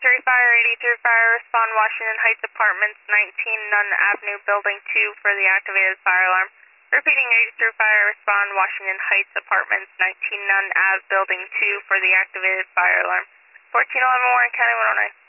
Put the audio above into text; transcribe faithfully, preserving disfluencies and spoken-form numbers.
eighty-three Fire, eighty-three Fire, respond Washington Heights Apartments, nineteen Nunn Avenue, Building two for the activated fire alarm. Repeating, eighty-three Fire, respond Washington Heights Apartments, nineteen Nunn Ave, Building two for the activated fire alarm. fourteen eleven Warren County one oh nine.